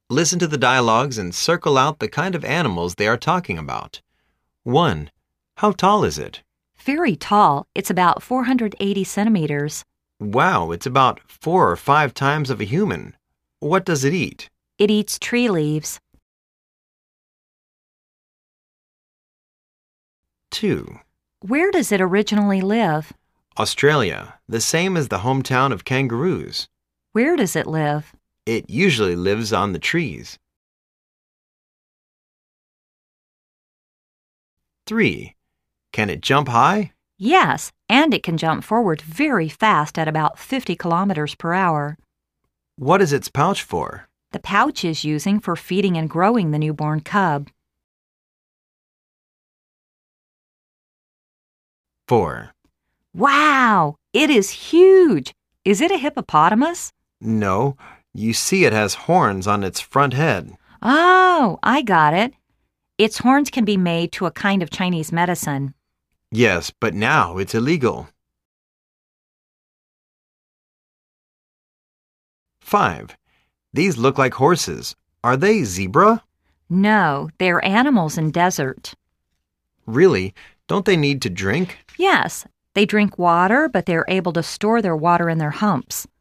Listen to the dialogues and circle out the kind of animals they are talking about. 1. How tall is it? Very tall. It's about 480 centimeters. Wow, it's about 4 or 5 times of a human. What does it eat? It eats tree leaves. 2. Where does it originally live? Australia, the same as the hometown of kangaroos. Where does it live? It usually lives on the trees. 3. Can it jump high? Yes, and it can jump forward very fast at about 50 kilometers per hour. What is its pouch for? The pouch is using for feeding and growing the newborn cub. 4. Wow! It is huge! Is it a hippopotamus? No, you see it has horns on its front head. Oh, I got it. Its horns can be made to a kind of Chinese medicine. Yes, but now it's illegal. 5. These look like horses. Are they zebra? No, they're animals in desert. Really? Don't they need to drink? Yes, they drink water, but they're able to store their water in their humps.